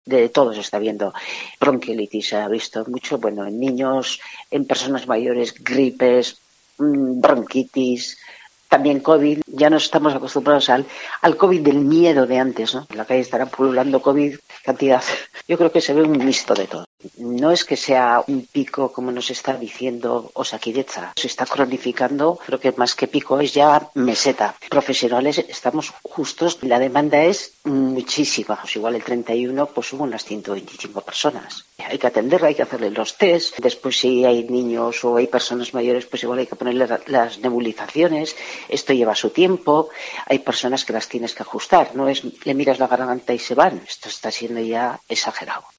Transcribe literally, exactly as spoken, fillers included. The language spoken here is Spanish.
De todo se está viendo. Bronquiolitis se ha visto mucho, bueno, en niños, en personas mayores, gripes, bronquitis, también COVID. Ya nos estamos acostumbrados al, al COVID del miedo de antes, ¿no? En la calle estará pululando COVID, cantidad. Yo creo que se ve un mixto de todo. No es que sea un pico, como nos está diciendo Osakidetza, se está cronificando, creo que más que pico es ya meseta. Profesionales estamos justos, la demanda es muchísima, pues igual el treinta y uno pues hubo unas ciento veinticinco personas. Hay que atenderla, hay que hacerle los test, después si hay niños o hay personas mayores pues igual hay que ponerle las nebulizaciones, esto lleva su tiempo, hay personas que las tienes que ajustar, no es le miras la garganta y se van, esto está siendo ya exagerado.